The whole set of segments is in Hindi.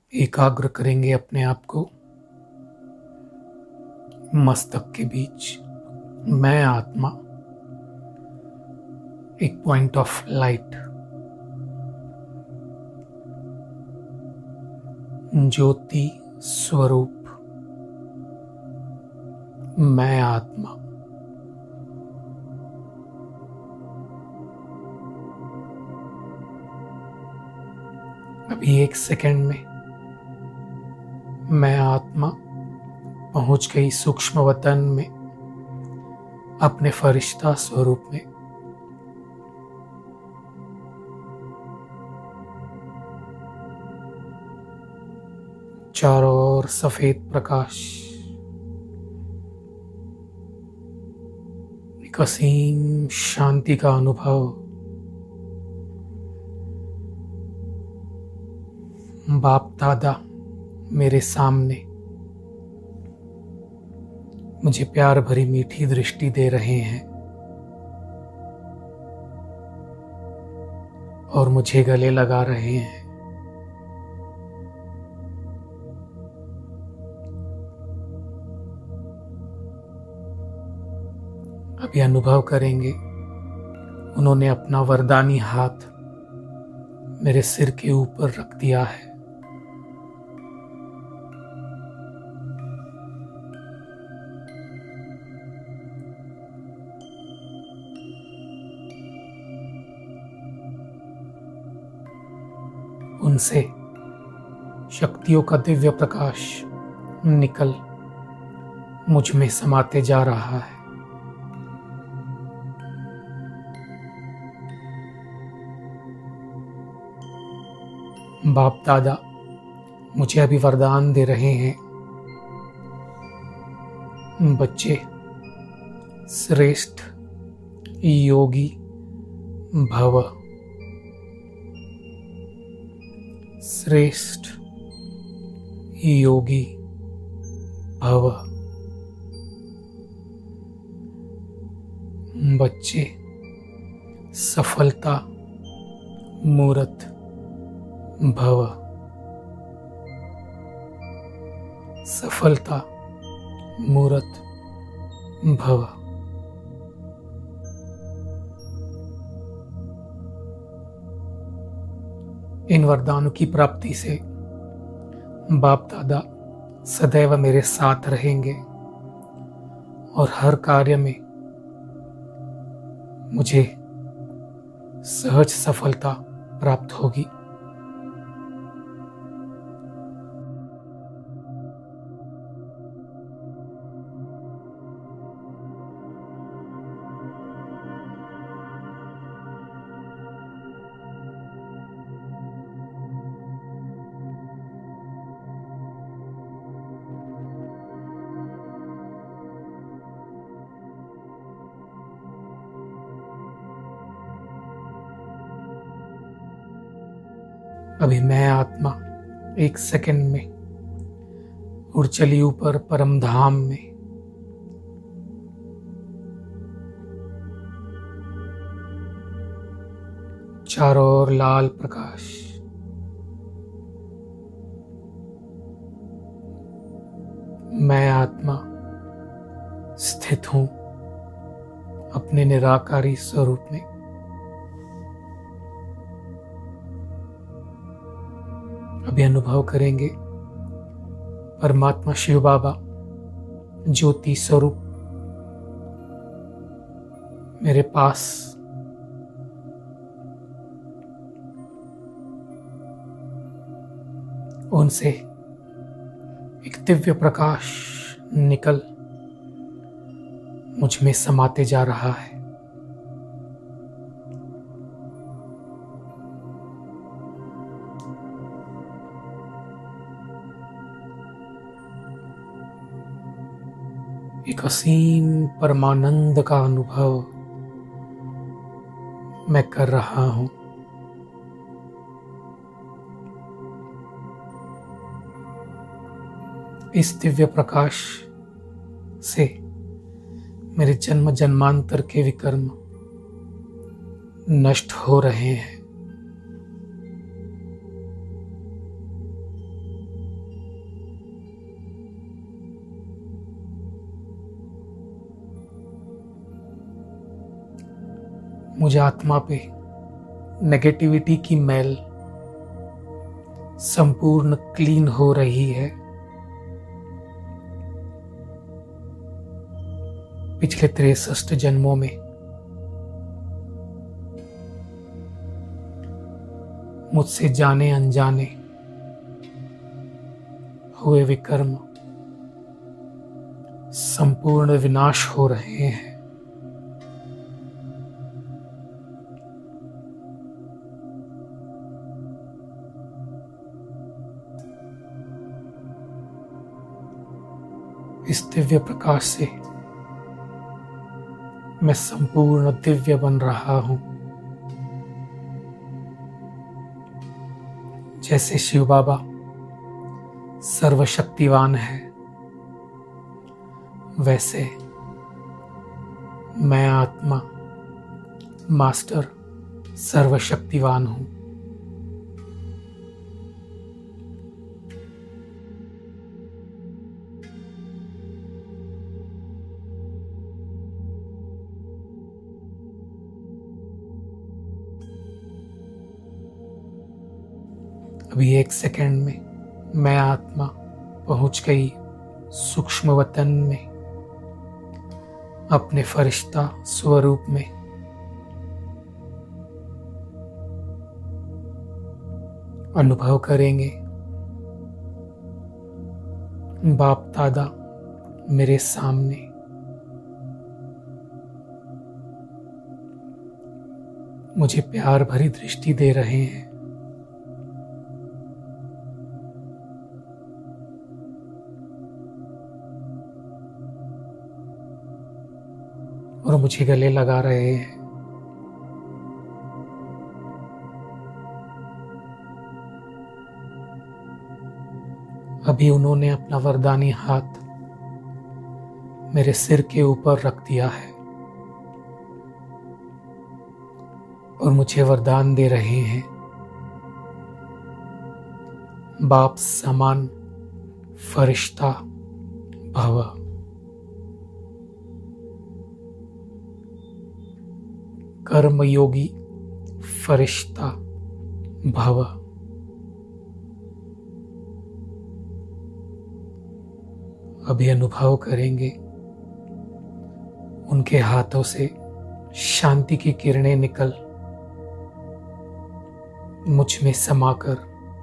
एकाग्र करेंगे अपने आप को मस्तक के बीच। मैं आत्मा एक पॉइंट ऑफ लाइट, ज्योति स्वरूप। मैं आत्मा अभी एक सेकंड में मैं आत्मा पहुंच गई सूक्ष्म वतन में, अपने फरिश्ता स्वरूप में। चारों ओर सफेद प्रकाश, एक असीम शांति का अनुभव। बाप दादा मेरे सामने मुझे प्यार भरी मीठी दृष्टि दे रहे हैं और मुझे गले लगा रहे हैं। अभी अनुभव करेंगे, उन्होंने अपना वरदानी हाथ मेरे सिर के ऊपर रख दिया है। उनसे शक्तियों का दिव्य प्रकाश निकल मुझ में समाते जा रहा है। बाप दादा मुझे अभी वरदान दे रहे हैं, बच्चे श्रेष्ठ योगी भव, श्रेष्ठ योगी भव। बच्चे सफलता मूर्त भव, सफलता मूर्त भव। इन वरदानों की प्राप्ति से बाप दादा सदैव मेरे साथ रहेंगे और हर कार्य में मुझे सहज सफलता प्राप्त होगी। अभी मैं आत्मा एक सेकंड में उड़ चली ऊपर परम धाम में। चारों ओर लाल प्रकाश, मैं आत्मा स्थित हूं अपने निराकारी स्वरूप में। अभी अनुभव करेंगे, परमात्मा शिव बाबा ज्योति स्वरूप मेरे पास उनसे एक दिव्य प्रकाश निकल मुझ में समाते जा रहा है। एक असीम परमानंद का अनुभव मैं कर रहा हूं। इस दिव्य प्रकाश से मेरे जन्म जन्मांतर के विकर्म नष्ट हो रहे हैं। मुझे आत्मा पे नेगेटिविटी की मैल संपूर्ण क्लीन हो रही है। पिछले 63 जन्मों में मुझसे जाने अनजाने हुए विकर्म संपूर्ण विनाश हो रहे हैं। इस दिव्य प्रकाश से मैं संपूर्ण दिव्य बन रहा हूं। जैसे शिव बाबा सर्वशक्तिवान है, वैसे मैं आत्मा मास्टर सर्वशक्तिवान हूं। अभी 1 सेकंड में मैं आत्मा पहुंच गई सूक्ष्म वतन में, अपने फरिश्ता स्वरूप में। अनुभव करेंगे बाप दादा मेरे सामने, मुझे प्यार भरी दृष्टि दे रहे हैं। और मुझे गले लगा रहे हैं। अभी उन्होंने अपना वरदानी हाथ मेरे सिर के ऊपर रख दिया है और मुझे वरदान दे रहे हैं, बाप समान फरिश्ता भव। कर्मयोगी फरिश्ता भव। अभी अनुभव करेंगे उनके हाथों से शांति की किरणें निकल मुझ में समाकर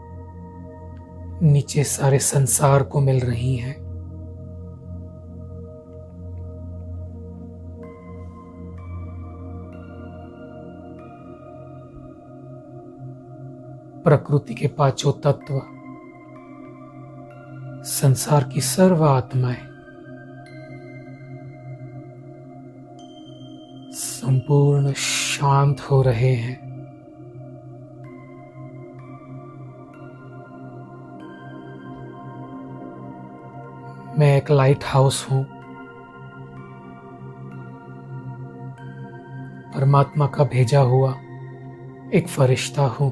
नीचे सारे संसार को मिल रही हैं। प्रकृति के 5 तत्व, संसार की सर्व आत्माएं संपूर्ण शांत हो रहे हैं। मैं एक लाइट हाउस हूं, परमात्मा का भेजा हुआ एक फरिश्ता हूं।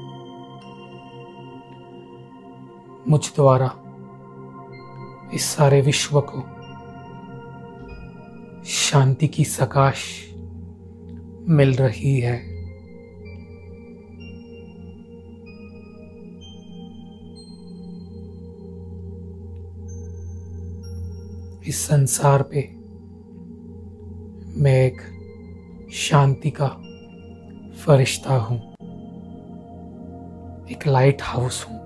मुझ द्वारा इस सारे विश्व को शांति की सकाश मिल रही है। इस संसार पे मैं एक शांति का फरिश्ता हूं, एक लाइट हाउस हूं।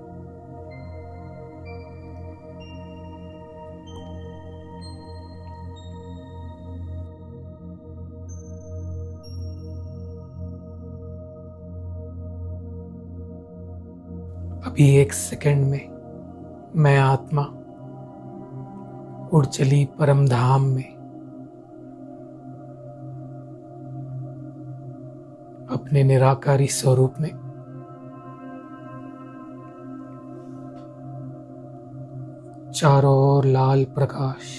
अभी 1 सेकंड में मैं आत्मा उड़ चली परम धाम में, अपने निराकारी स्वरूप में। चारों ओर लाल प्रकाश,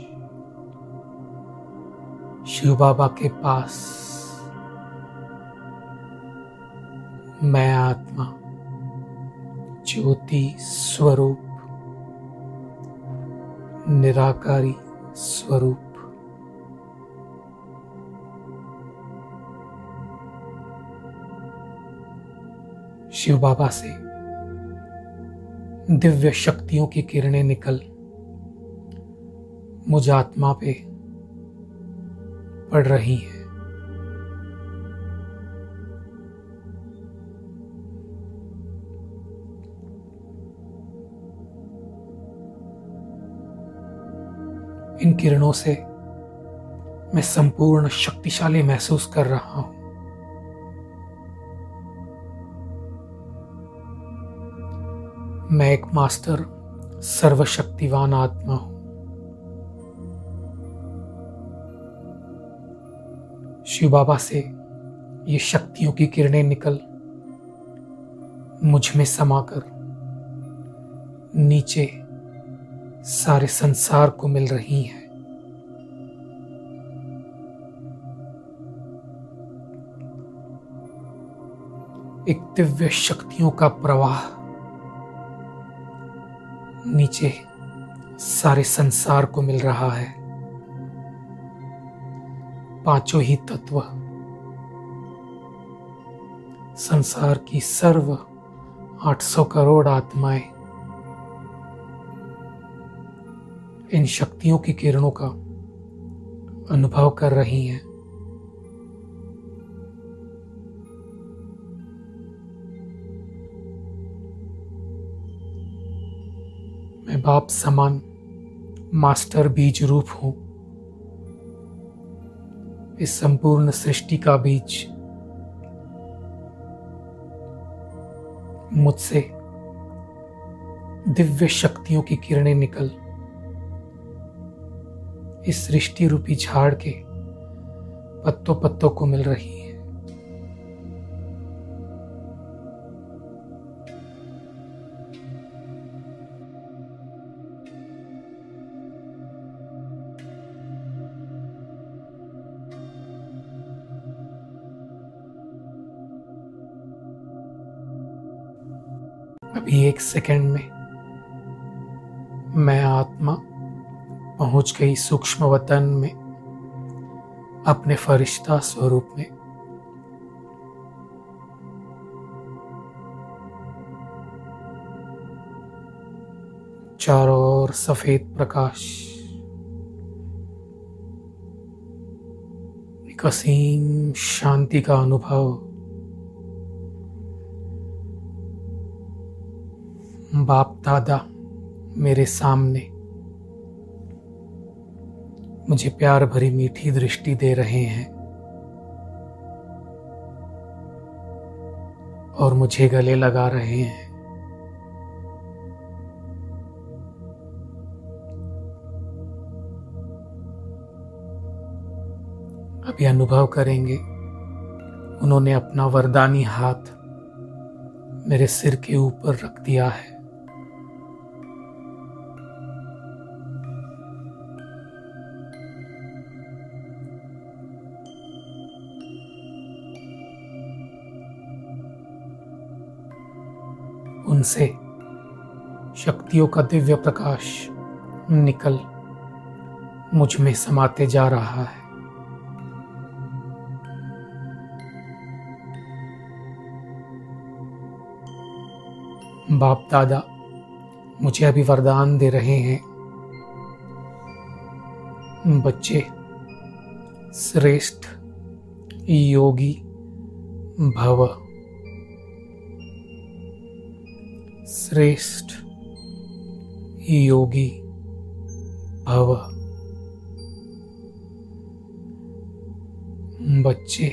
शिव बाबा के पास मैं आत्मा ज्योति स्वरूप, निराकारी स्वरूप। शिव बाबा से दिव्य शक्तियों की किरणें निकल मुझ आत्मा पे पड़ रही हैं। इन किरणों से मैं संपूर्ण शक्तिशाली महसूस कर रहा हूं। मैं एक मास्टर सर्वशक्तिवान आत्मा हूं। शिव बाबा से ये शक्तियों की किरणें निकल मुझ में समाकर नीचे सारे संसार को मिल रही हैं। एक दिव्य शक्तियों का प्रवाह नीचे सारे संसार को मिल रहा है। पांचों ही तत्व, संसार की सर्व 800 करोड़ आत्माएं इन शक्तियों की किरणों का अनुभव कर रही हैं। मैं बाप समान मास्टर बीज रूप हूं। इस संपूर्ण सृष्टि का बीज मुझसे दिव्य शक्तियों की किरणें निकल इस सृष्टि रूपी झाड़ के पत्तों पत्तों को मिल रही है। अभी एक सेकंड में मैं आत्मा पहुंच गई सूक्ष्म वतन में, अपने फरिश्ता स्वरूप में। चारों ओर सफेद प्रकाश, एक असीम शांति का अनुभव। बाप दादा मेरे सामने मुझे प्यार भरी मीठी दृष्टि दे रहे हैं और मुझे गले लगा रहे हैं। अभी अनुभव करेंगे, उन्होंने अपना वरदानी हाथ मेरे सिर के ऊपर रख दिया है। उनसे शक्तियों का दिव्य प्रकाश निकल मुझ में समाते जा रहा है। बाप दादा मुझे अभी वरदान दे रहे हैं, बच्चे श्रेष्ठ योगी भव, श्रेष्ठ योगी भव। बच्चे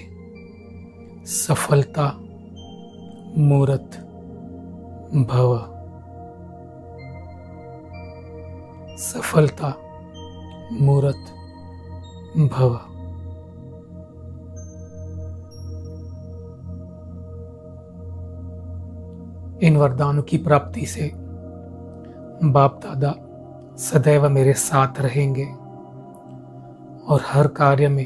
सफलता मूर्त भव, सफलता मूर्त भव। इन वरदानों की प्राप्ति से बाप दादा सदैव मेरे साथ रहेंगे और हर कार्य में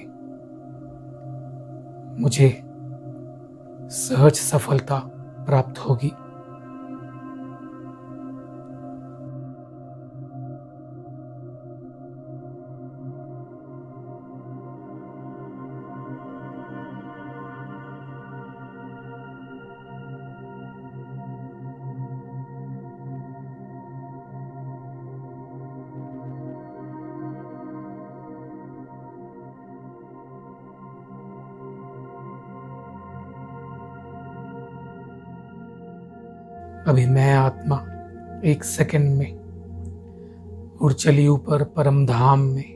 मुझे सहज सफलता प्राप्त होगी। अभी मैं आत्मा एक सेकंड में उड़ चली ऊपर परम धाम में।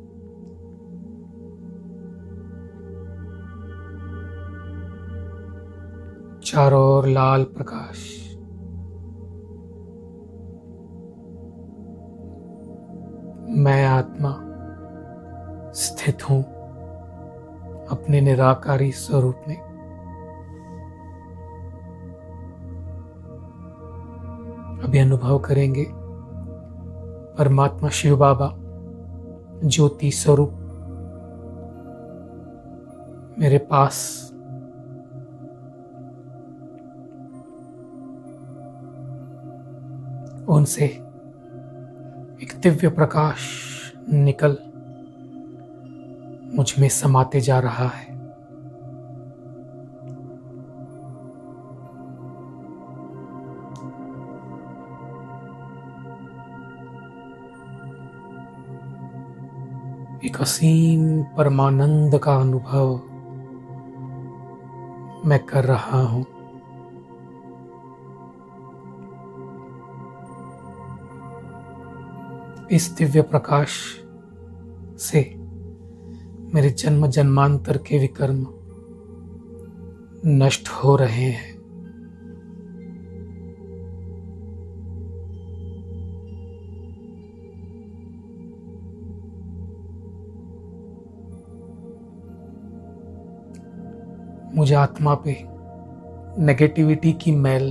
चारों ओर लाल प्रकाश। मैं आत्मा स्थित हूं अपने निराकारी स्वरूप में। अभी अनुभव करेंगे परमात्मा शिव बाबा ज्योति स्वरूप मेरे पास उनसे एक दिव्य प्रकाश निकल मुझ में समाते जा रहा है। एक असीम परमानंद का अनुभव मैं कर रहा हूं। इस दिव्य प्रकाश से मेरे जन्म जन्मांतर के विकर्म नष्ट हो रहे हैं। मुझे आत्मा पे नेगेटिविटी की मैल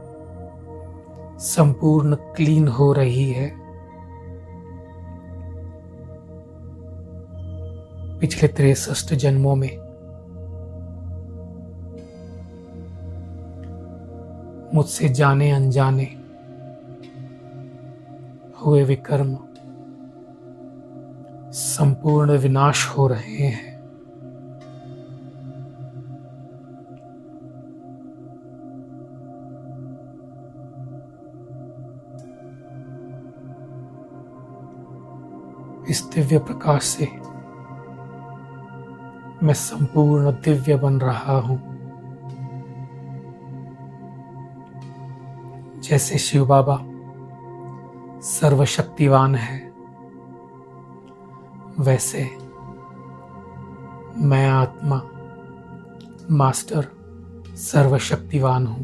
संपूर्ण क्लीन हो रही है। पिछले 63 जन्मों में मुझसे जाने अनजाने हुए विकर्म संपूर्ण विनाश हो रहे हैं। इस दिव्य प्रकाश से मैं संपूर्ण दिव्य बन रहा हूं। जैसे शिव बाबा सर्वशक्तिवान है, वैसे मैं आत्मा मास्टर सर्वशक्तिवान हूं।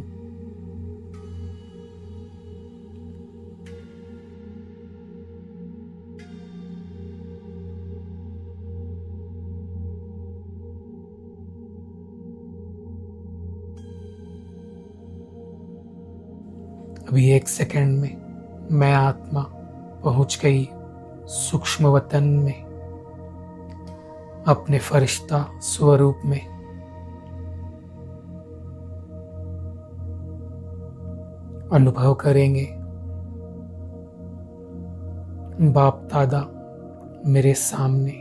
अभी एक सेकंड में मैं आत्मा पहुंच गई सूक्ष्म वतन में, अपने फरिश्ता स्वरूप में। अनुभव करेंगे बाप दादा मेरे सामने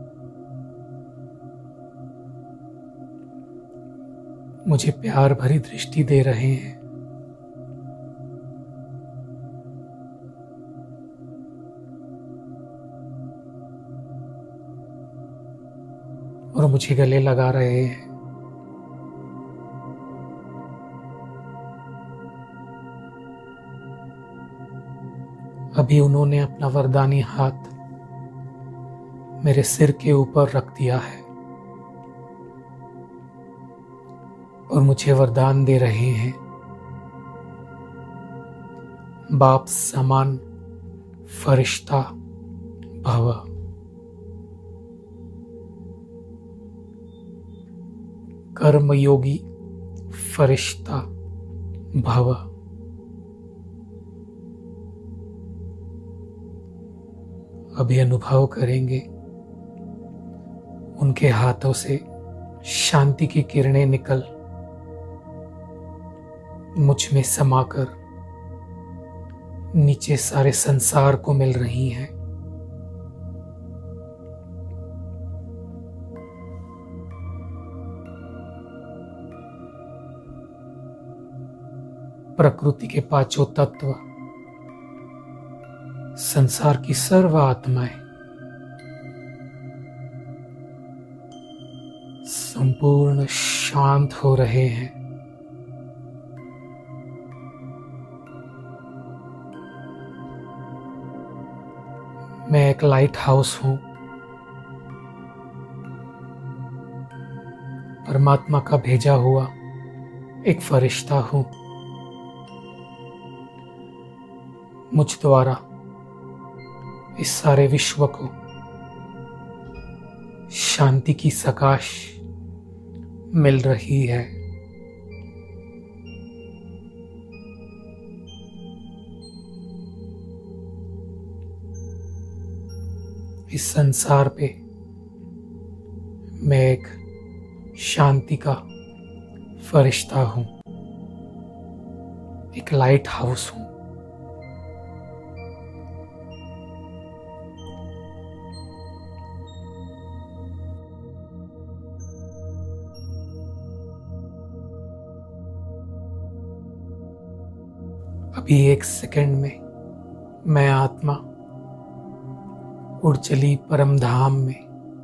मुझे प्यार भरी दृष्टि दे रहे हैं। और मुझे गले लगा रहे हैं। अभी उन्होंने अपना वरदानी हाथ मेरे सिर के ऊपर रख दिया है और मुझे वरदान दे रहे हैं, बाप समान फरिश्ता भव। कर्मयोगी फरिश्ता भव। अभी अनुभव करेंगे उनके हाथों से शांति की किरणें निकल मुझ में समाकर नीचे सारे संसार को मिल रही हैं। प्रकृति के पांचों तत्व, संसार की सर्व आत्माएं संपूर्ण शांत हो रहे हैं। मैं एक लाइट हाउस हूँ, परमात्मा का भेजा हुआ एक फरिश्ता हूँ। मुझ द्वारा इस सारे विश्व को शांति की सकाश मिल रही है। इस संसार पे मैं एक शांति का फरिश्ता हूँ, एक लाइट हाउस हूँ। अभी एक सेकंड में मैं आत्मा उड़ चली परम धाम में,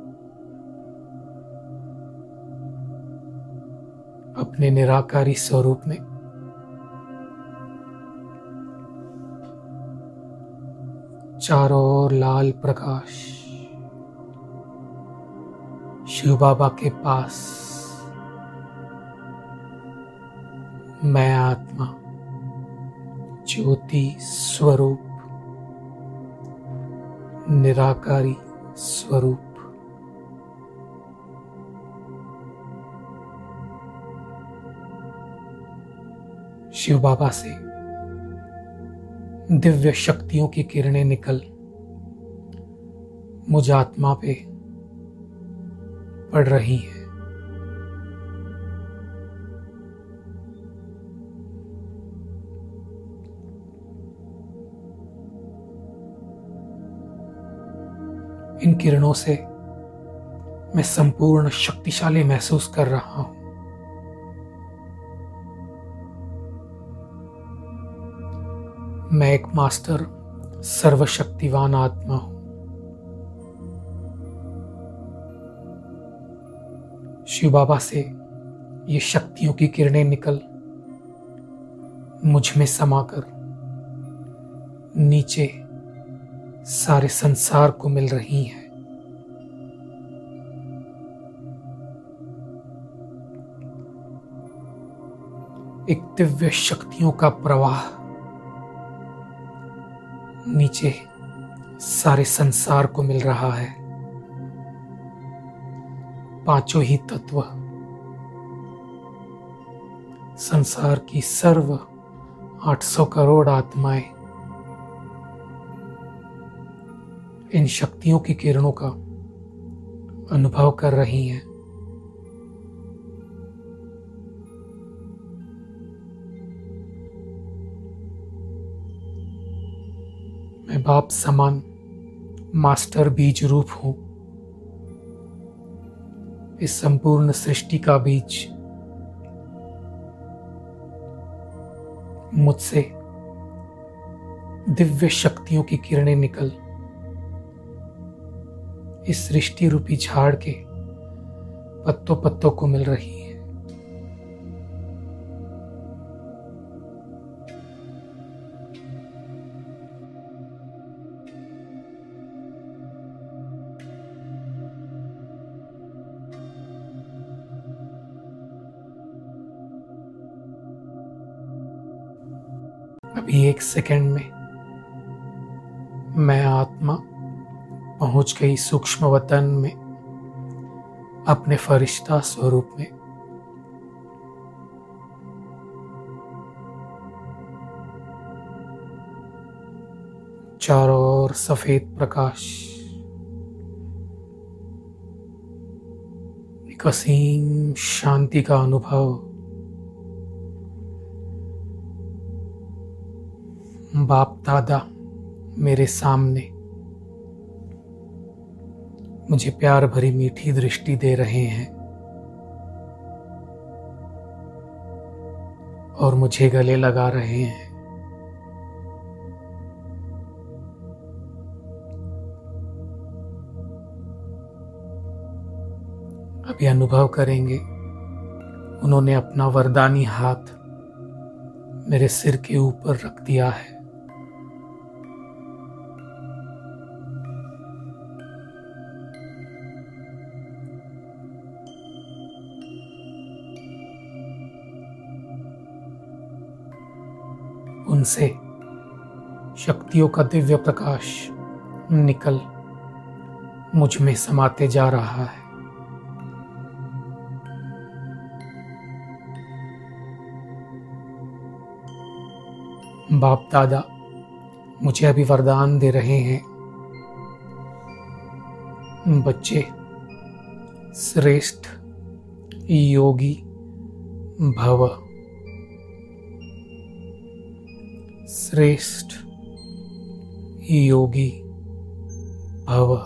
अपने निराकारी स्वरूप में। चारों ओर लाल प्रकाश, शिव बाबा के पास मैं आत्मा ज्योति स्वरूप, निराकारी स्वरूप। शिव बाबा से दिव्य शक्तियों की किरणें निकल मुझ आत्मा पे पड़ रही हैं। इन किरणों से मैं संपूर्ण शक्तिशाली महसूस कर रहा हूं। मैं एक मास्टर सर्वशक्तिवान आत्मा हूं। शिव बाबा से ये शक्तियों की किरणें निकल मुझ में समाकर नीचे सारे संसार को मिल रही हैं। एक दिव्य शक्तियों का प्रवाह नीचे सारे संसार को मिल रहा है। पांचों ही तत्व, संसार की सर्व 800 करोड़ आत्माएं इन शक्तियों की किरणों का अनुभव कर रही हैं। मैं बाप समान मास्टर बीज रूप हूं। इस संपूर्ण सृष्टि का बीज मुझसे दिव्य शक्तियों की किरणें निकल इस सृष्टि रूपी झाड़ के पत्तों पत्तों को मिल रही है। अभी एक सेकंड में मैं आत्मा पहुंच गई सूक्ष्म वतन में, अपने फरिश्ता स्वरूप में। चारों ओर सफेद प्रकाश, एक असीम शांति का अनुभव। बाप दादा मेरे सामने मुझे प्यार भरी मीठी दृष्टि दे रहे हैं और मुझे गले लगा रहे हैं। अभी अनुभव करेंगे, उन्होंने अपना वरदानी हाथ मेरे सिर के ऊपर रख दिया है। उनसे शक्तियों का दिव्य प्रकाश निकल मुझ में समाते जा रहा है। बाप दादा मुझे अभी वरदान दे रहे हैं, बच्चे श्रेष्ठ योगी भव, श्रेष्ठ योगी भव।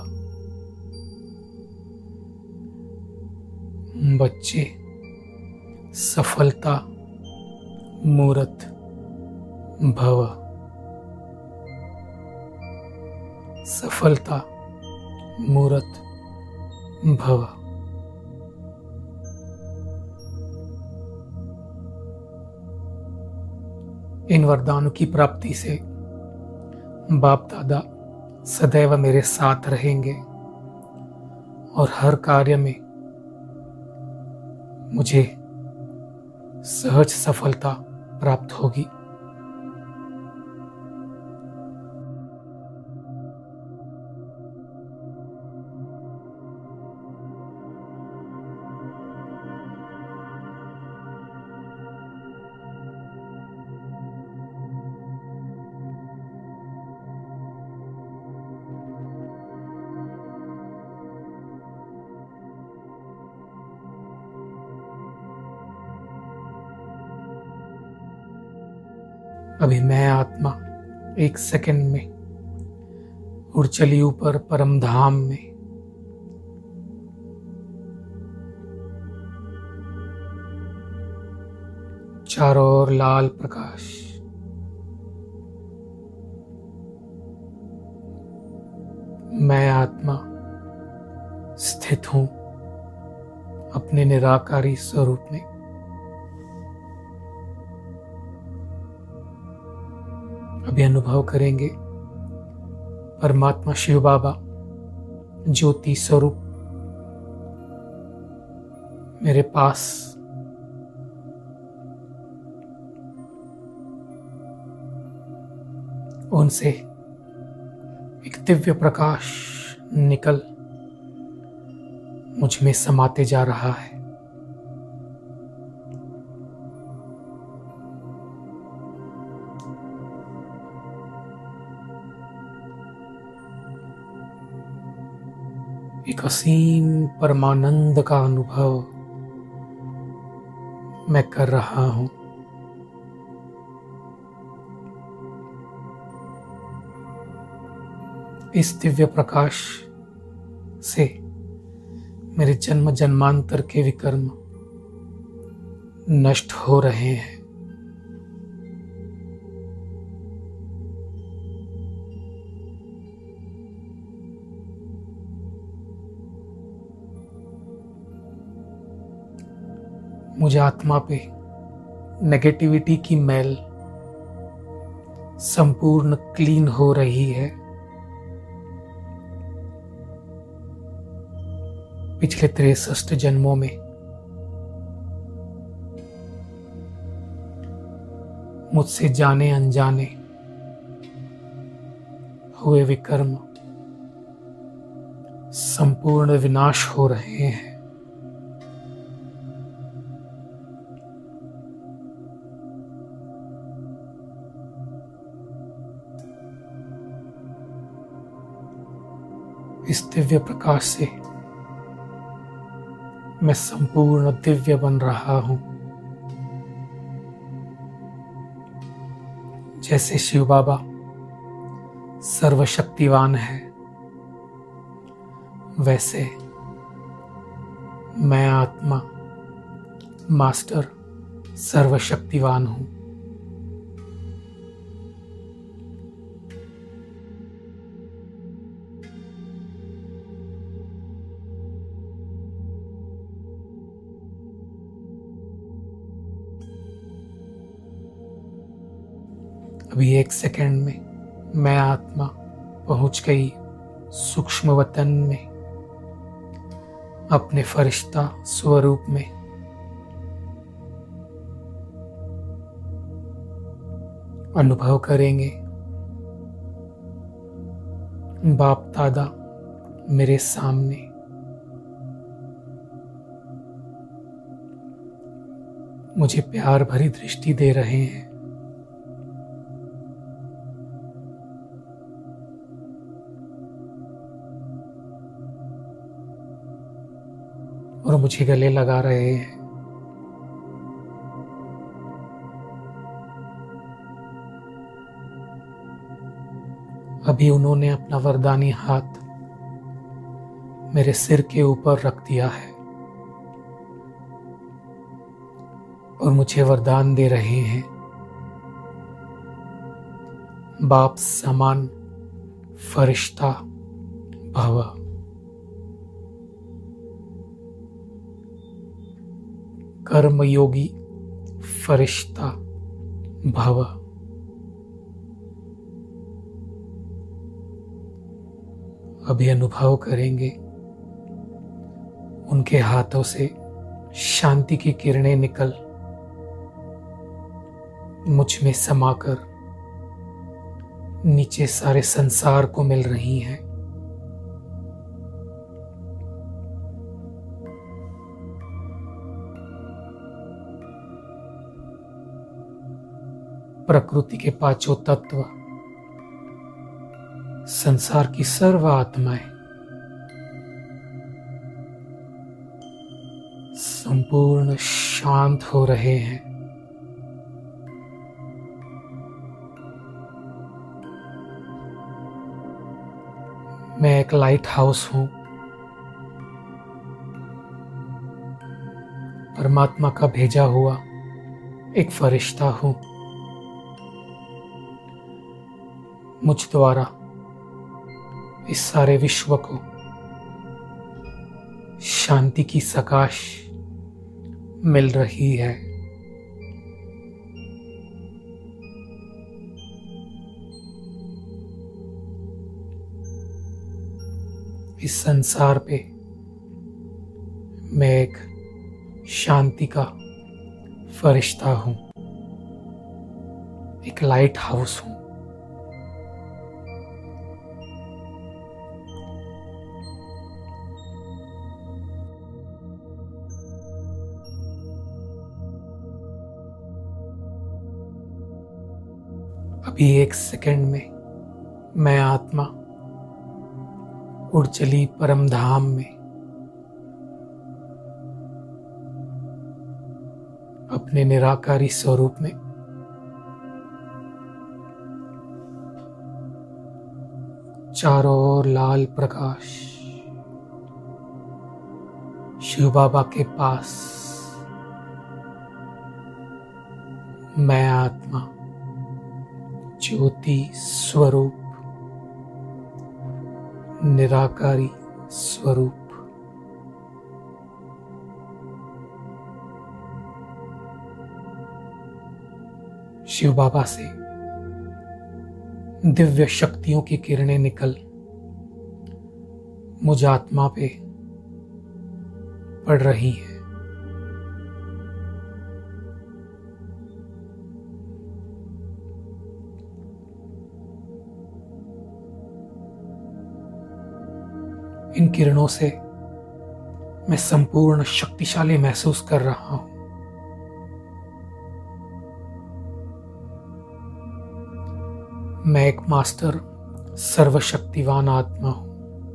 बच्चे सफलता मूर्त भव, सफलता मूर्त भव। इन वरदानों की प्राप्ति से बाप दादा सदैव मेरे साथ रहेंगे और हर कार्य में मुझे सहज सफलता प्राप्त होगी। अभी मैं आत्मा एक सेकंड में उड़ चली ऊपर परम धाम में। चारों ओर लाल प्रकाश, मैं आत्मा स्थित हूं अपने निराकारी स्वरूप में। अभी अनुभव करेंगे परमात्मा शिव बाबा ज्योति स्वरूप मेरे पास उनसे एक दिव्य प्रकाश निकल मुझ में समाते जा रहा है। एक असीम परमानंद का अनुभव मैं कर रहा हूं। इस दिव्य प्रकाश से मेरे जन्म जन्मांतर के विकर्म नष्ट हो रहे हैं। मुझे आत्मा पे नेगेटिविटी की मैल संपूर्ण क्लीन हो रही है। पिछले 63 जन्मों में मुझसे जाने अनजाने हुए विकर्म संपूर्ण विनाश हो रहे हैं। इस दिव्य प्रकाश से मैं संपूर्ण दिव्य बन रहा हूं। जैसे शिव बाबा सर्वशक्तिवान है, वैसे मैं आत्मा मास्टर सर्वशक्तिवान हूं। अभी एक सेकंड में मैं आत्मा पहुंच गई सूक्ष्म वतन में, अपने फरिश्ता स्वरूप में। अनुभव करेंगे बाप दादा मेरे सामने मुझे प्यार भरी दृष्टि दे रहे हैं। और मुझे गले लगा रहे हैं। अभी उन्होंने अपना वरदानी हाथ मेरे सिर के ऊपर रख दिया है और मुझे वरदान दे रहे हैं, बाप समान फरिश्ता भव। कर्मयोगी फरिश्ता भव। अभी अनुभव करेंगे उनके हाथों से शांति की किरणें निकल मुझ में समाकर नीचे सारे संसार को मिल रही हैं। प्रकृति के पांचों तत्व, संसार की सर्व आत्माएं संपूर्ण शांत हो रहे हैं। मैं एक लाइट हाउस हूं, परमात्मा का भेजा हुआ एक फरिश्ता हूं। मुझ द्वारा इस सारे विश्व को शांति की सकाश मिल रही है। इस संसार पे मैं एक शांति का फरिश्ता हूं, एक लाइट हाउस हूं। अभी एक सेकंड में मैं आत्मा उड़ चली परम धाम में अपने निराकारी स्वरूप में। चारों ओर लाल प्रकाश, शिव बाबा के पास मैं आत्मा ज्योति स्वरूप, निराकारी स्वरूप। शिव बाबा से दिव्य शक्तियों की किरणें निकल मुझ आत्मा पे पड़ रही हैं। इन किरणों से मैं संपूर्ण शक्तिशाली महसूस कर रहा हूं। मैं एक मास्टर सर्वशक्तिवान आत्मा हूं।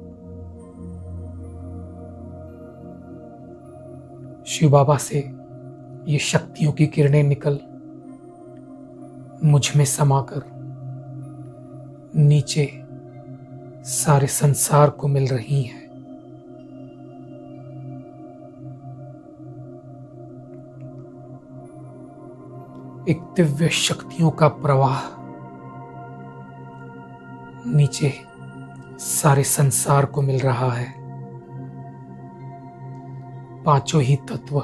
शिव बाबा से ये शक्तियों की किरणें निकल मुझ में समाकर नीचे सारे संसार को मिल रही हैं। एक दिव्य शक्तियों का प्रवाह नीचे सारे संसार को मिल रहा है। पांचों ही तत्व,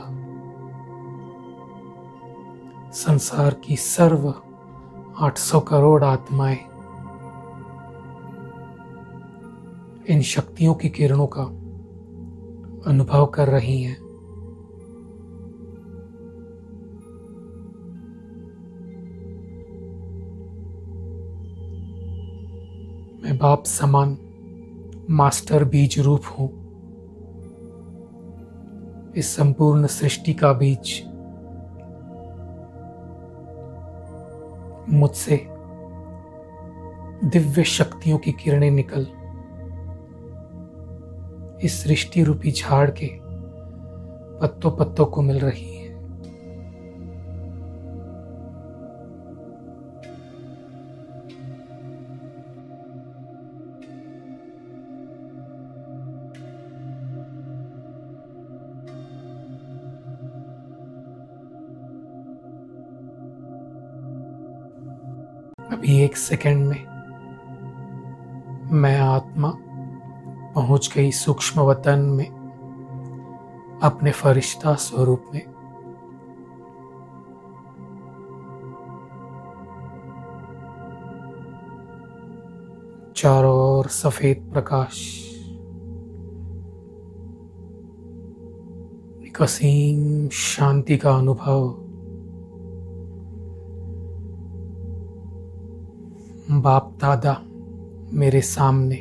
संसार की सर्व 800 करोड़ आत्माएं इन शक्तियों की किरणों का अनुभव कर रही हैं। मैं बाप समान मास्टर बीज रूप हूं। इस संपूर्ण सृष्टि का बीज मुझसे दिव्य शक्तियों की किरणें निकल इस सृष्टि रूपी झाड़ के पत्तों पत्तों को मिल रही है। अभी एक सेकंड में मैं आत्मा पहुंच गई सूक्ष्म वतन में, अपने फरिश्ता स्वरूप में। चारों ओर सफेद प्रकाश, एक असीम शांति का अनुभव। बाप दादा मेरे सामने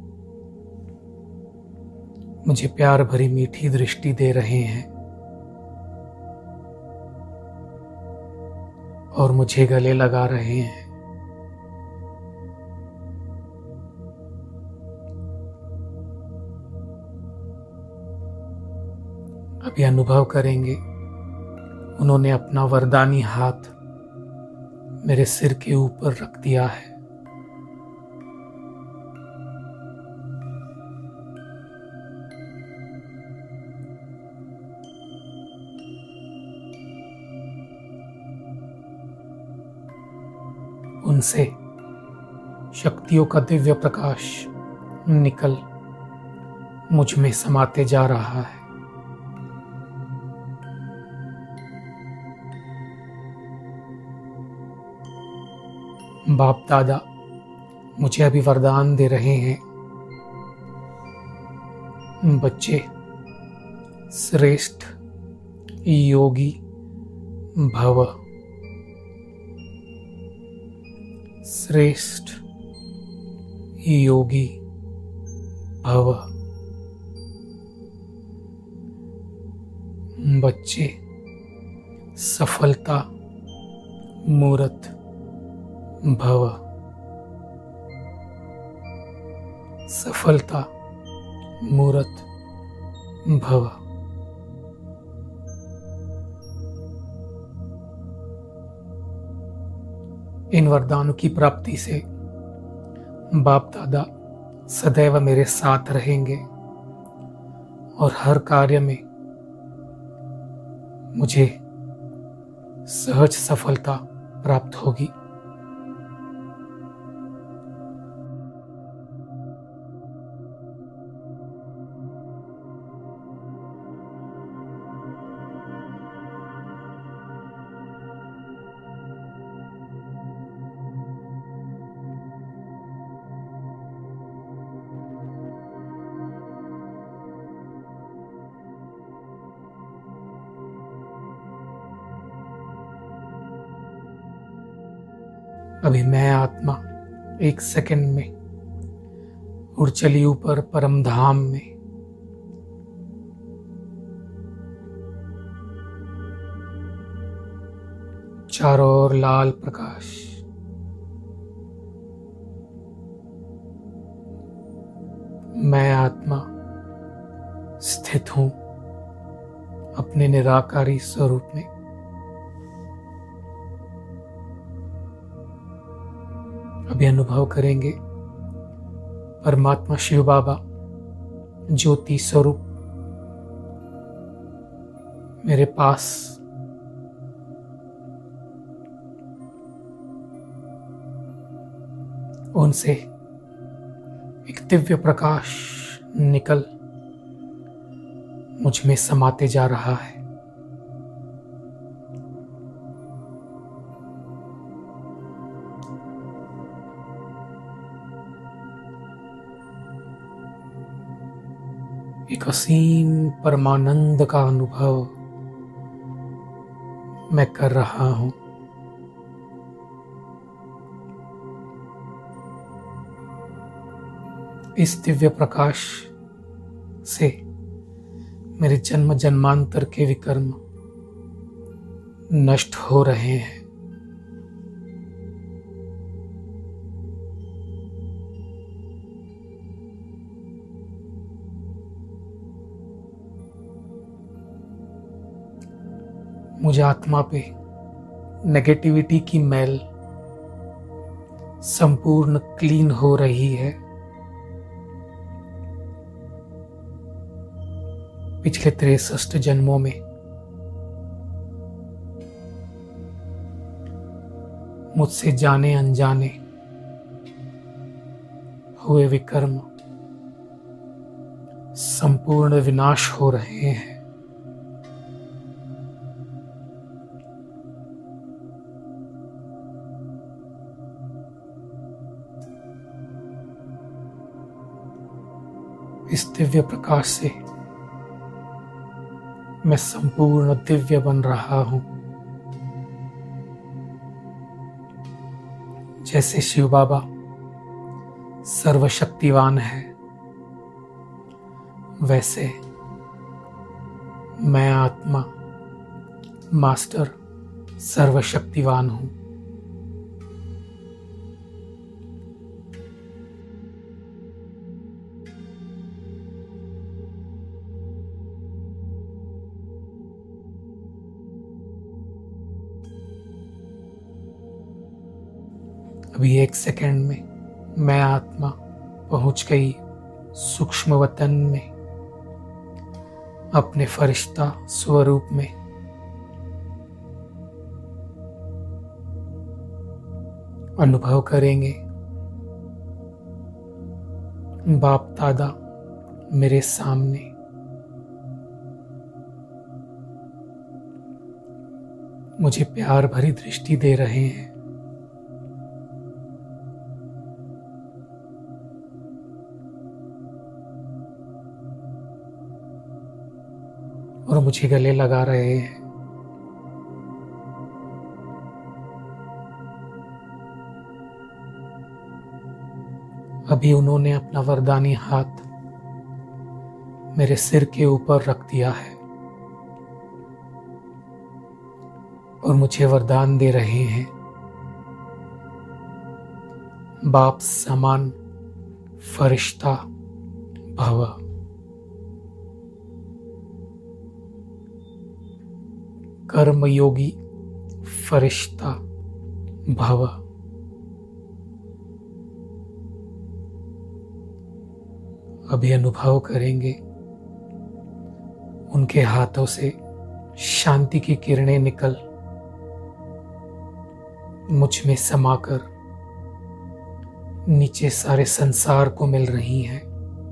मुझे प्यार भरी मीठी दृष्टि दे रहे हैं और मुझे गले लगा रहे हैं। अभी अनुभव करेंगे, उन्होंने अपना वरदानी हाथ मेरे सिर के ऊपर रख दिया है। उनसे शक्तियों का दिव्य प्रकाश निकल मुझ में समाते जा रहा है। बाप दादा मुझे अभी वरदान दे रहे हैं, बच्चे श्रेष्ठ योगी भव, श्रेष्ठ योगी भव। बच्चे सफलता मूर्त भव, सफलता मूर्त भव। इन वरदानों की प्राप्ति से बाप दादा सदैव मेरे साथ रहेंगे और हर कार्य में मुझे सहज सफलता प्राप्त होगी। अभी मैं आत्मा एक सेकंड में उड़ चली ऊपर परम धाम में। चारों ओर लाल प्रकाश, मैं आत्मा स्थित हूं अपने निराकारी स्वरूप में। अभी अनुभव करेंगे, परमात्मा शिव बाबा ज्योति स्वरूप मेरे पास उनसे एक दिव्य प्रकाश निकल मुझ में समाते जा रहा है। एक असीम परमानंद का अनुभव मैं कर रहा हूं। इस दिव्य प्रकाश से मेरे जन्म जन्मांतर के विकर्म नष्ट हो रहे हैं। मुझे आत्मा पे नेगेटिविटी की मैल संपूर्ण क्लीन हो रही है। पिछले 63 जन्मों में मुझसे जाने अनजाने हुए विकर्म संपूर्ण विनाश हो रहे हैं। इस दिव्य प्रकाश से मैं संपूर्ण दिव्य बन रहा हूं। जैसे शिव बाबा सर्वशक्तिवान है, वैसे मैं आत्मा मास्टर सर्वशक्तिवान हूं। अभी 1 सेकंड में मैं आत्मा पहुंच गई सूक्ष्म वतन में, अपने फरिश्ता स्वरूप में। अनुभव करेंगे बाप दादा मेरे सामने, मुझे प्यार भरी दृष्टि दे रहे हैं। और मुझे गले लगा रहे हैं। अभी उन्होंने अपना वरदानी हाथ मेरे सिर के ऊपर रख दिया है और मुझे वरदान दे रहे हैं, बाप समान फरिश्ता भव। कर्मयोगी फरिश्ता भव। अभी अनुभव करेंगे उनके हाथों से शांति की किरणें निकल मुझ में समाकर नीचे सारे संसार को मिल रही हैं।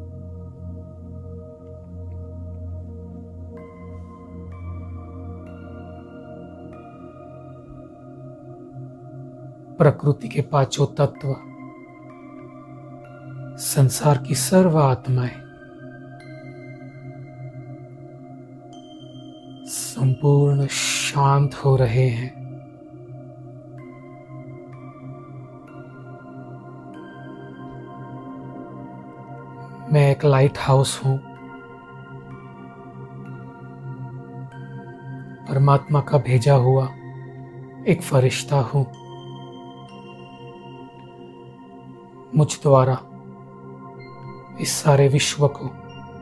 प्रकृति के 5 तत्व, संसार की सर्व आत्माएं संपूर्ण शांत हो रहे हैं। मैं एक लाइट हाउस हूं, परमात्मा का भेजा हुआ एक फरिश्ता हूं। मुझ द्वारा इस सारे विश्व को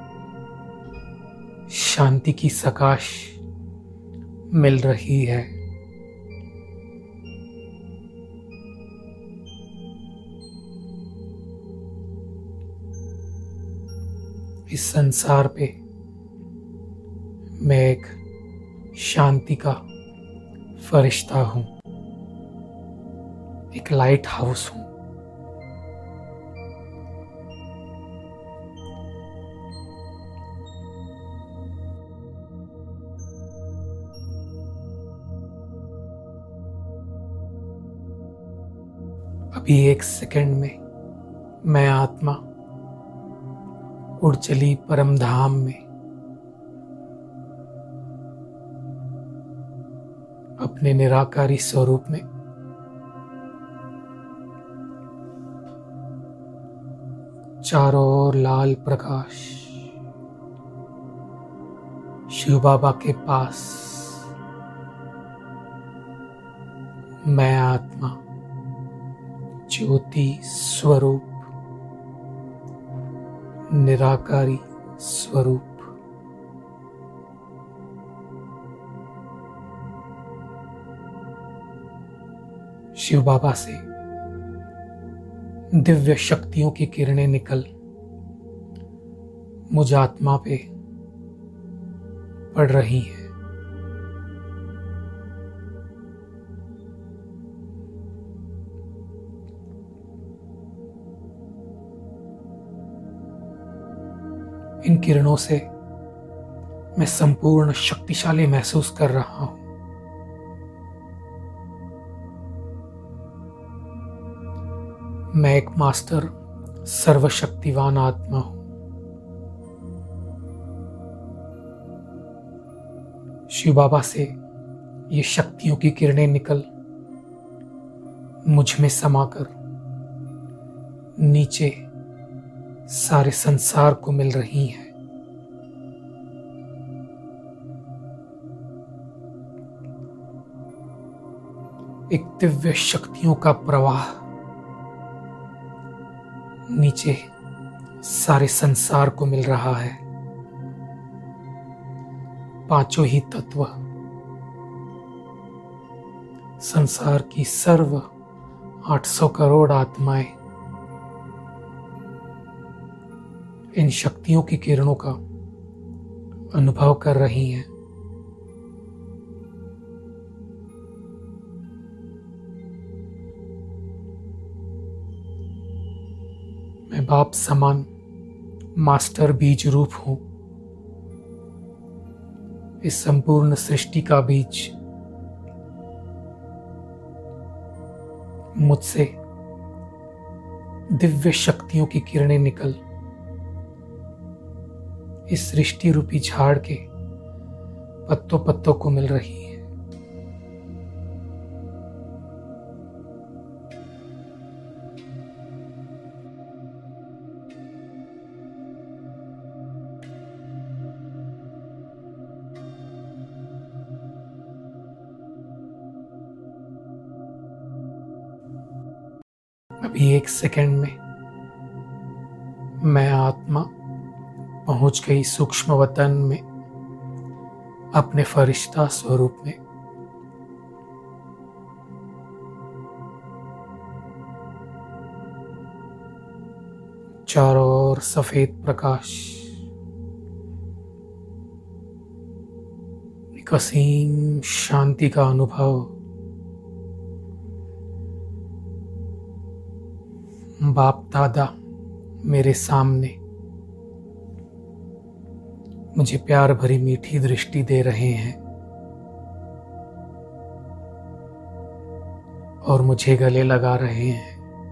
शांति की सकाश मिल रही है। इस संसार पे मैं एक शांति का फरिश्ता हूं, एक लाइट हाउस हूं। अभी 1 सेकंड में मैं आत्मा उड़ चली परम धाम में, अपने निराकारी स्वरूप में। चारों ओर लाल प्रकाश। शिव बाबा के पास मैं आत्मा ज्योति स्वरूप निराकारी स्वरूप शिव बाबा से दिव्य शक्तियों की किरणें निकल मुझ आत्मा पे पड़ रही हैं। इन किरणों से मैं संपूर्ण शक्तिशाली महसूस कर रहा हूं। मैं एक मास्टर सर्वशक्तिवान आत्मा हूं। शिव बाबा से ये शक्तियों की किरणें निकल मुझ में समाकर नीचे सारे संसार को मिल रही हैं। एक दिव्य शक्तियों का प्रवाह नीचे सारे संसार को मिल रहा है। पांचों ही तत्व संसार की सर्व 800 करोड़ आत्माएं इन शक्तियों की किरणों का अनुभव कर रही हैं। मैं बाप समान मास्टर बीज रूप हूं। इस संपूर्ण सृष्टि का बीज मुझसे दिव्य शक्तियों की किरणें निकल इस सृष्टि रूपी झाड़ के पत्तों पत्तों को मिल रही है। अभी एक सेकंड में मैं आत्मा पहुंच गई सूक्ष्म वतन में अपने फरिश्ता स्वरूप में। चारों ओर सफेद प्रकाश, एक असीम शांति का अनुभव। बाप दादा मेरे सामने मुझे प्यार भरी मीठी दृष्टि दे रहे हैं और मुझे गले लगा रहे हैं।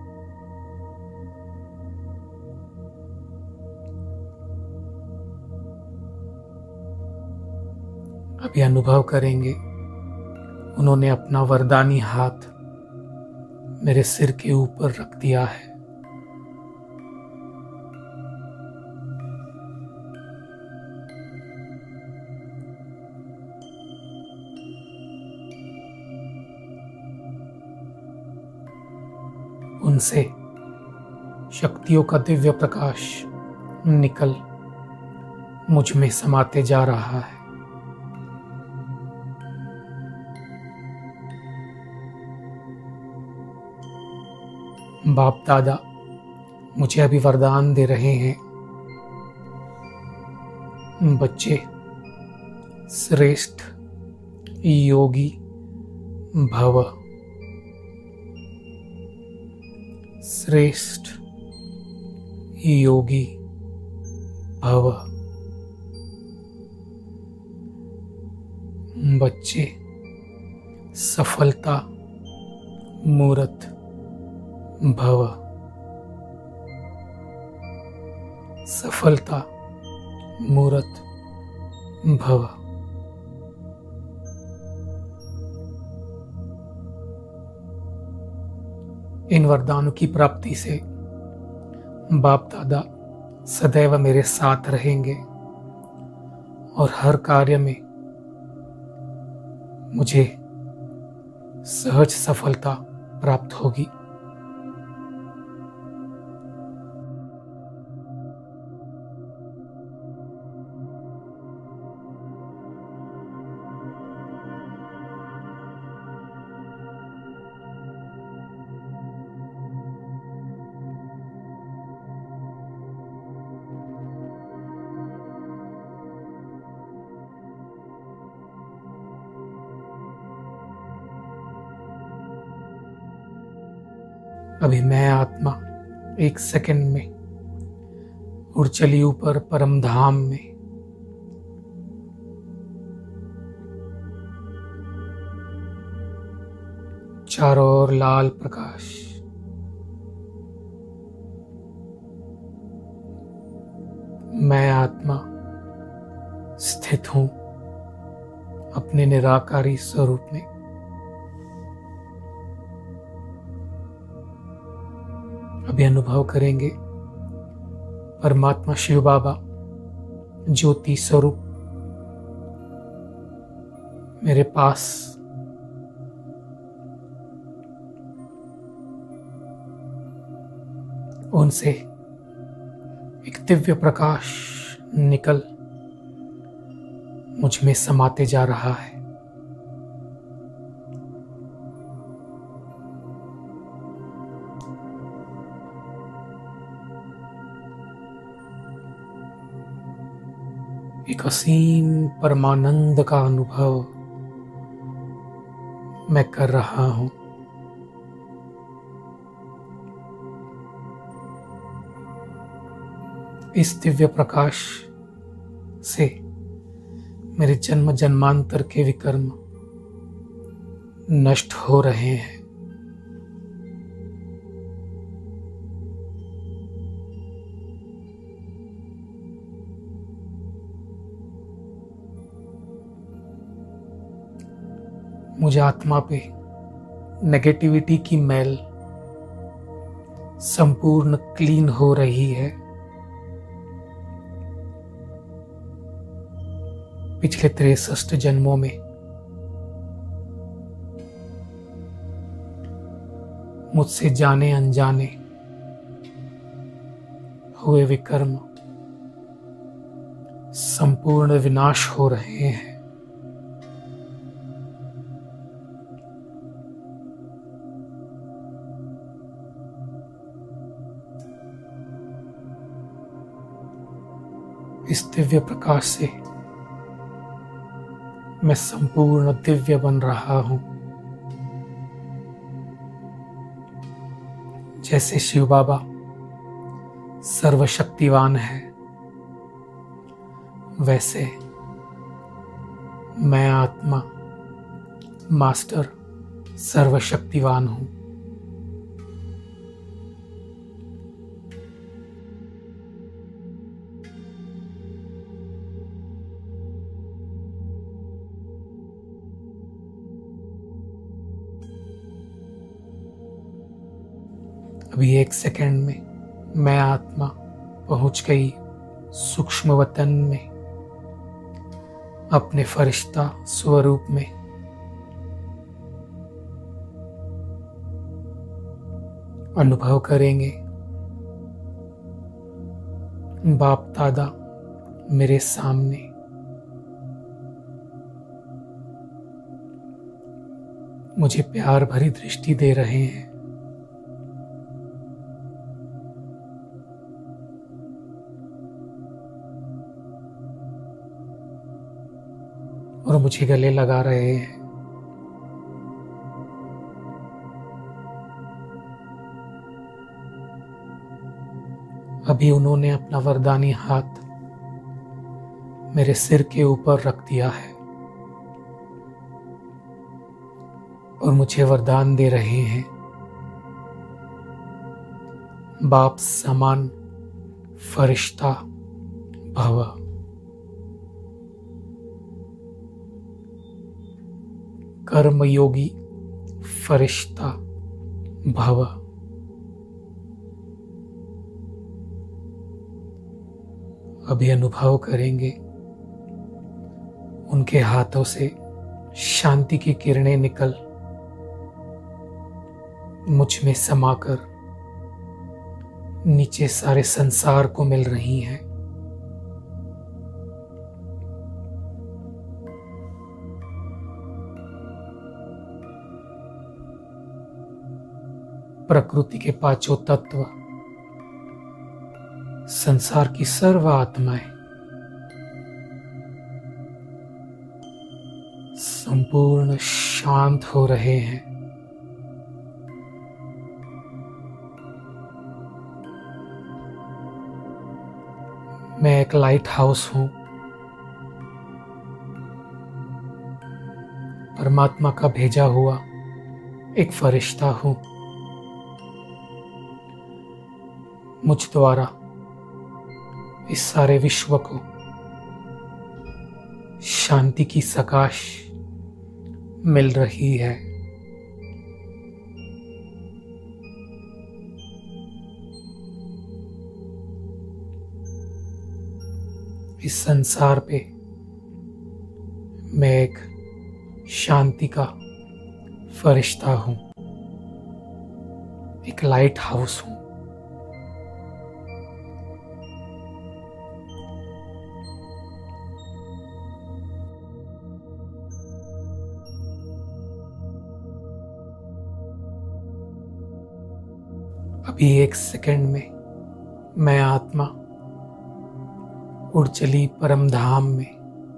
अभी अनुभव करेंगे उन्होंने अपना वरदानी हाथ मेरे सिर के ऊपर रख दिया है। उनसे शक्तियों का दिव्य प्रकाश निकल मुझ में समाते जा रहा है। बाप दादा मुझे अभी वरदान दे रहे हैं, बच्चे श्रेष्ठ योगी भव, श्रेष्ठ योगी भव। बच्चे सफलता मूर्त भव, सफलता मूर्त भव। इन वरदानों की प्राप्ति से बाप दादा सदैव मेरे साथ रहेंगे और हर कार्य में मुझे सहज सफलता प्राप्त होगी। अभी मैं आत्मा 1 सेकंड में उड़ चली ऊपर परम धाम में। चारों ओर लाल प्रकाश। मैं आत्मा स्थित हूं अपने निराकारी स्वरूप में। अभी अनुभव करेंगे परमात्मा शिव बाबा ज्योति स्वरूप मेरे पास उनसे एक दिव्य प्रकाश निकल मुझ में समाते जा रहा है। एक असीम परमानंद का अनुभव मैं कर रहा हूं। इस दिव्य प्रकाश से मेरे जन्म जन्मांतर के विकर्म नष्ट हो रहे हैं। मुझे आत्मा पे नेगेटिविटी की मैल संपूर्ण क्लीन हो रही है। पिछले 63 जन्मों में मुझसे जाने अनजाने हुए विकर्म संपूर्ण विनाश हो रहे हैं। इस दिव्य प्रकाश से मैं संपूर्ण दिव्य बन रहा हूं। जैसे शिव बाबा सर्वशक्तिवान है, वैसे मैं आत्मा मास्टर सर्वशक्तिवान हूं। अभी 1 सेकंड में मैं आत्मा पहुंच गई सूक्ष्म वतन में, अपने फरिश्ता स्वरूप में। अनुभव करेंगे बाप दादा मेरे सामने मुझे प्यार भरी दृष्टि दे रहे हैं। और मुझे गले लगा रहे हैं। अभी उन्होंने अपना वरदानी हाथ मेरे सिर के ऊपर रख दिया है और मुझे वरदान दे रहे हैं, बाप समान फरिश्ता भव। कर्मयोगी फरिश्ता भव। अभी अनुभव करेंगे उनके हाथों से शांति की किरणें निकल मुझ में समाकर नीचे सारे संसार को मिल रही हैं। प्रकृति के पांचों तत्व, संसार की सर्व आत्माएं संपूर्ण शांत हो रहे हैं। मैं एक लाइट हाउस हूं, परमात्मा का भेजा हुआ एक फरिश्ता हूं। मुझ द्वारा इस सारे विश्व को शांति की सकाश मिल रही है। इस संसार पे मैं एक शांति का फरिश्ता हूं, एक लाइट हाउस हूं। अभी एक सेकंड में मैं आत्मा उड़ चली परम धाम में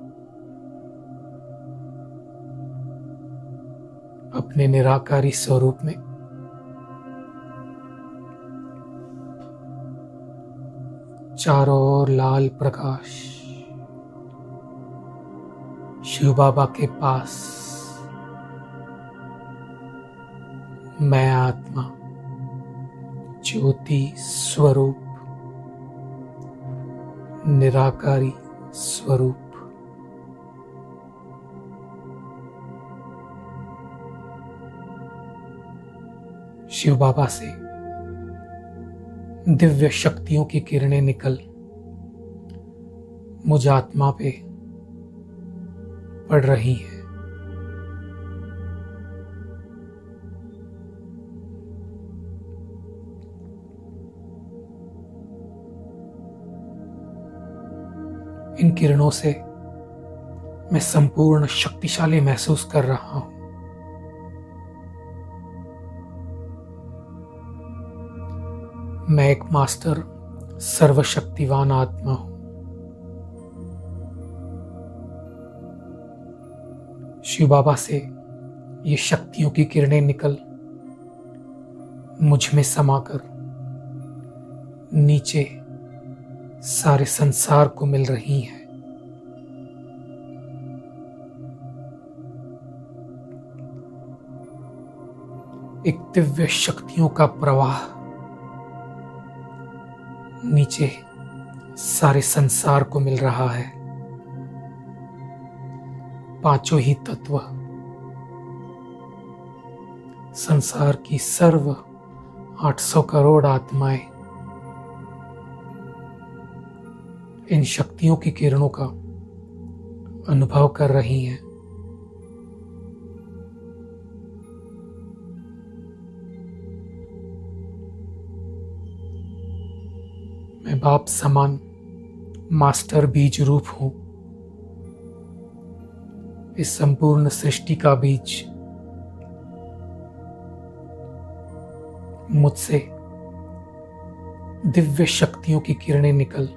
अपने निराकारी स्वरूप में। चारों ओर लाल प्रकाश, शिव बाबा के पास मैं आत्मा ज्योति स्वरूप, निराकारी स्वरूप। शिव बाबा से दिव्य शक्तियों की किरणें निकल मुझ आत्मा पे पड़ रही हैं। इन किरणों से मैं संपूर्ण शक्तिशाली महसूस कर रहा हूं। मैं एक मास्टर सर्वशक्तिवान आत्मा हूं। शिव बाबा से ये शक्तियों की किरणें निकल मुझ में समाकर नीचे सारे संसार को मिल रही हैं। एक दिव्य शक्तियों का प्रवाह नीचे सारे संसार को मिल रहा है। पांचों ही तत्व, संसार की सर्व 800 करोड़ आत्माएं इन शक्तियों की किरणों का अनुभव कर रही हैं। मैं बाप समान मास्टर बीज रूप हूं। इस संपूर्ण सृष्टि का बीज मुझसे दिव्य शक्तियों की किरणें निकल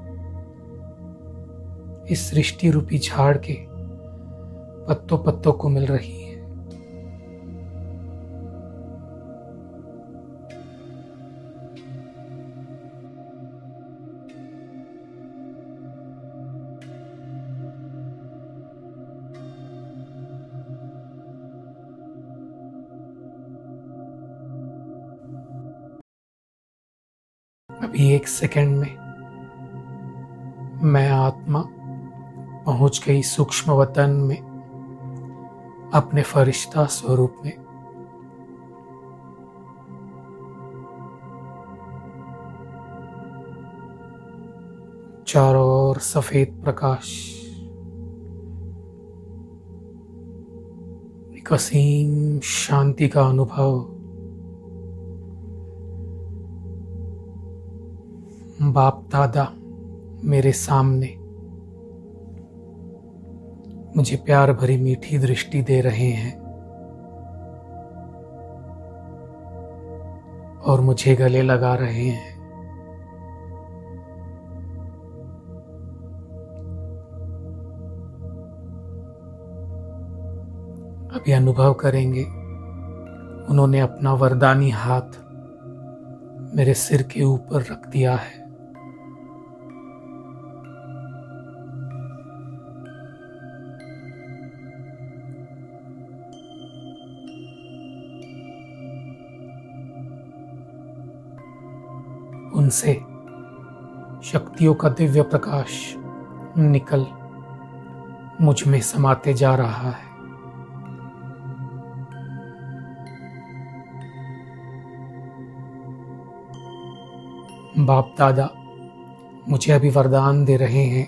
इस सृष्टि रूपी झाड़ के पत्तों पत्तों को मिल रही है। अभी एक सेकंड में मैं आत्मा पहुंच गई सूक्ष्म वतन में अपने फरिश्ता स्वरूप में। चारों ओर सफेद प्रकाश, एक असीम शांति का अनुभव। बाप दादा मेरे सामने मुझे प्यार भरी मीठी दृष्टि दे रहे हैं और मुझे गले लगा रहे हैं। अभी अनुभव करेंगे, उन्होंने अपना वरदानी हाथ मेरे सिर के ऊपर रख दिया है। उनसे शक्तियों का दिव्य प्रकाश निकल मुझ में समाते जा रहा है। बाप दादा मुझे अभी वरदान दे रहे हैं,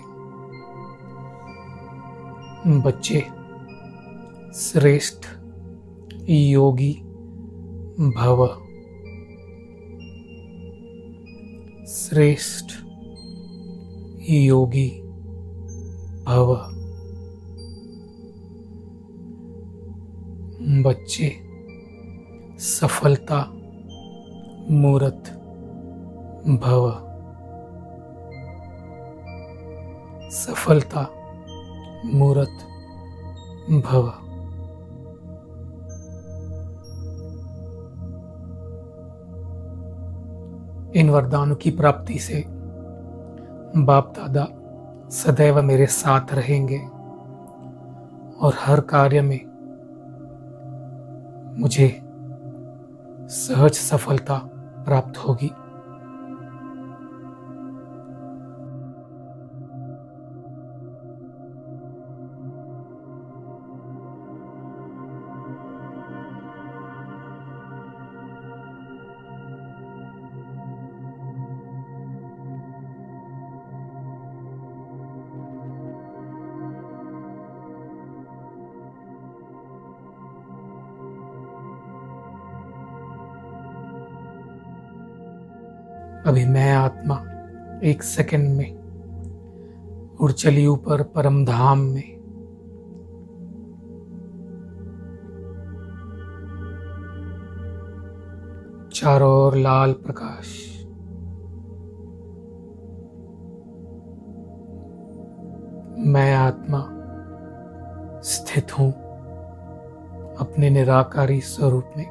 बच्चे श्रेष्ठ योगी भव, श्रेष्ठ योगी भव। बच्चे सफलता मूर्त भव, सफलता मूर्त भव। इन वरदानों की प्राप्ति से बाप दादा सदैव मेरे साथ रहेंगे और हर कार्य में मुझे सहज सफलता प्राप्त होगी। अभी मैं आत्मा एक सेकंड में उड़ चली ऊपर परम धाम में। चारों ओर लाल प्रकाश, मैं आत्मा स्थित हूं अपने निराकारी स्वरूप में।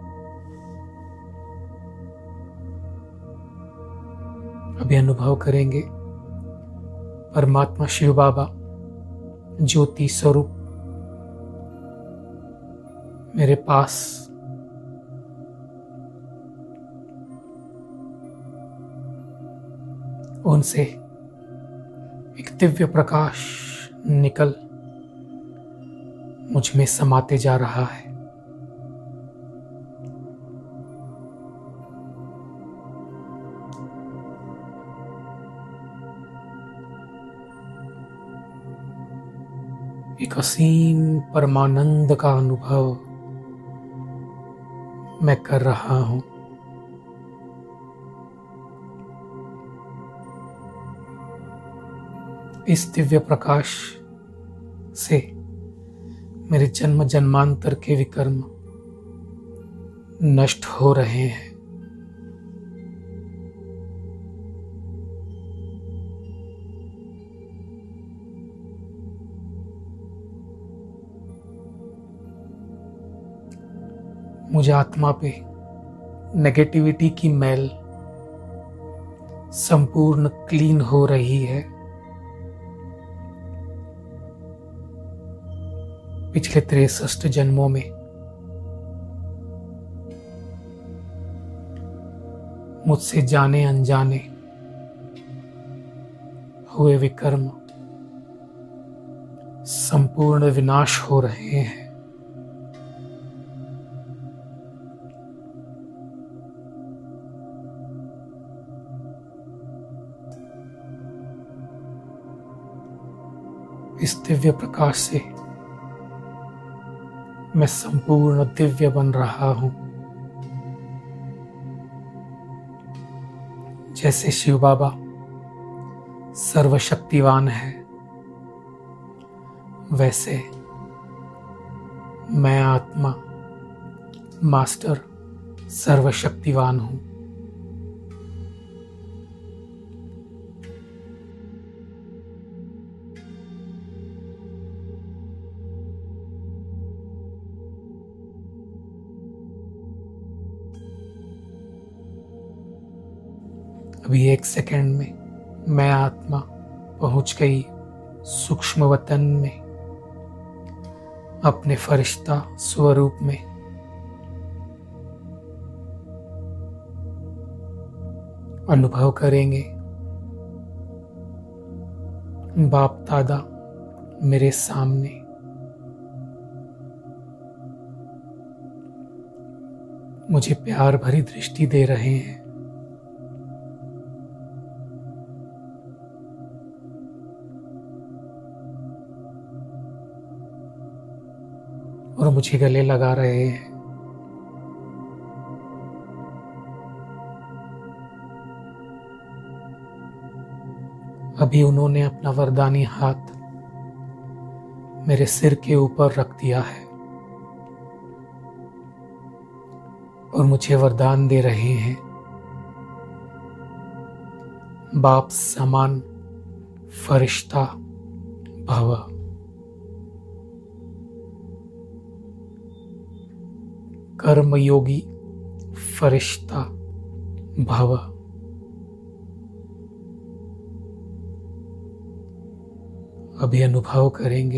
अभी अनुभव करेंगे, परमात्मा शिव बाबा ज्योति स्वरूप मेरे पास उनसे एक दिव्य प्रकाश निकल मुझ में समाते जा रहा है। एक असीम परमानंद का अनुभव मैं कर रहा हूं। इस दिव्य प्रकाश से मेरे जन्म जन्मांतर के विकर्म नष्ट हो रहे हैं। मुझे आत्मा पे नेगेटिविटी की मैल संपूर्ण क्लीन हो रही है। पिछले 63 जन्मों में मुझसे जाने अनजाने हुए विकर्म संपूर्ण विनाश हो रहे हैं। इस दिव्य प्रकाश से मैं संपूर्ण दिव्य बन रहा हूं। जैसे शिव बाबा सर्वशक्तिवान है, वैसे मैं आत्मा मास्टर सर्वशक्तिवान हूं। अभी 1 सेकंड में मैं आत्मा पहुंच गई सूक्ष्म वतन में, अपने फरिश्ता स्वरूप में। अनुभव करेंगे बाप दादा मेरे सामने, मुझे प्यार भरी दृष्टि दे रहे हैं। और मुझे गले लगा रहे हैं। अभी उन्होंने अपना वरदानी हाथ मेरे सिर के ऊपर रख दिया है और मुझे वरदान दे रहे हैं, बाप समान फरिश्ता भव। कर्मयोगी फरिश्ता भव। अभी अनुभव करेंगे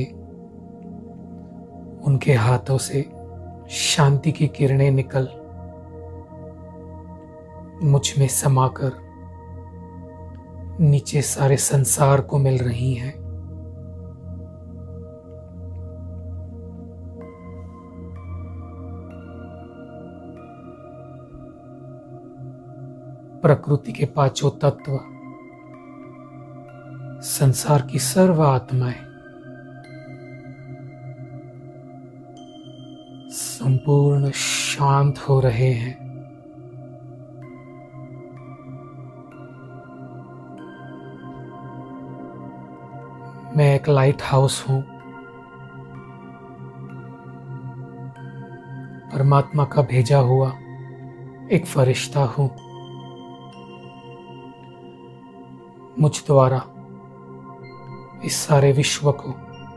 उनके हाथों से शांति की किरणें निकल मुझ में समाकर नीचे सारे संसार को मिल रही हैं। प्रकृति के 5 तत्व, संसार की सर्व आत्माएं संपूर्ण शांत हो रहे हैं। मैं एक लाइट हाउस हूं, परमात्मा का भेजा हुआ एक फरिश्ता हूं। मुझ द्वारा इस सारे विश्व को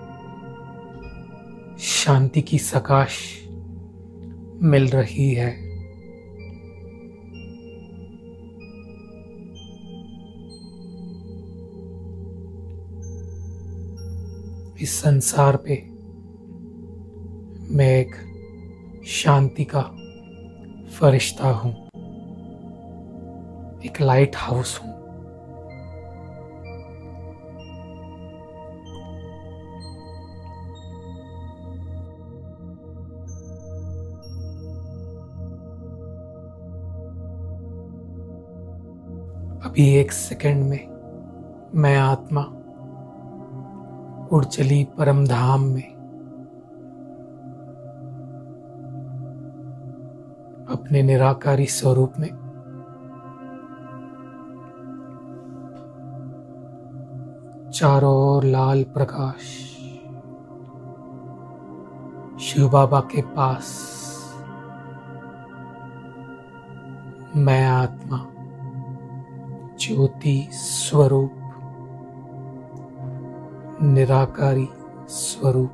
शांति की सकाश मिल रही है। इस संसार पे मैं एक शांति का फरिश्ता हूं, एक लाइट हाउस हूं। अभी 1 सेकंड में मैं आत्मा उड़ चली परम धाम में, अपने निराकारी स्वरूप में। चारों ओर लाल प्रकाश, शिव बाबा के पास मैं आत्मा ज्योति स्वरूप, निराकारी स्वरूप।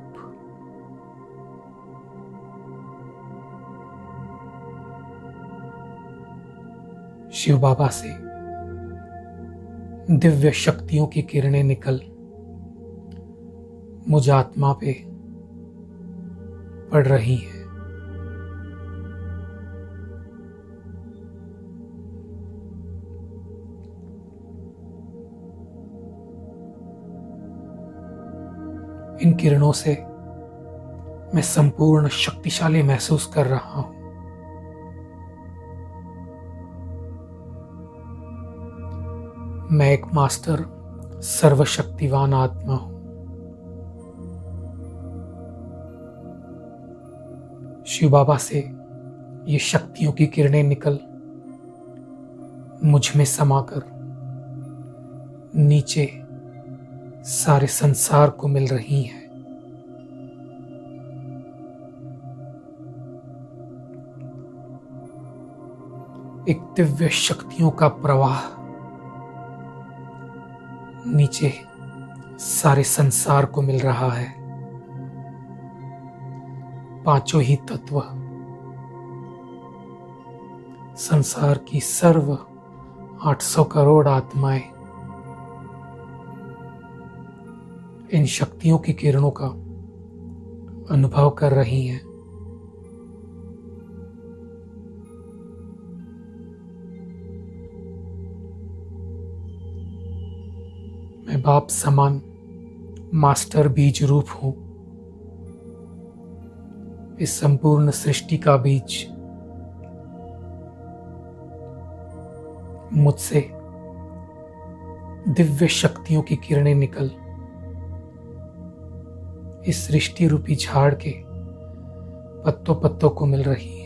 शिव बाबा से दिव्य शक्तियों की किरणें निकल मुझ आत्मा पे पड़ रही है। इन किरणों से मैं संपूर्ण शक्तिशाली महसूस कर रहा हूं। मैं एक मास्टर सर्वशक्तिवान आत्मा हूं। शिव बाबा से ये शक्तियों की किरणें निकल मुझ में समाकर नीचे सारे संसार को मिल रही हैं। एक दिव्य शक्तियों का प्रवाह नीचे सारे संसार को मिल रहा है। पांचों ही तत्व, संसार की सर्व 800 करोड़ आत्माएं इन शक्तियों की किरणों का अनुभव कर रही हैं। मैं बाप समान मास्टर बीज रूप हूं। इस संपूर्ण सृष्टि का बीज मुझसे दिव्य शक्तियों की किरणें निकल इस सृष्टि रूपी झाड़ के पत्तों पत्तों को मिल रही है।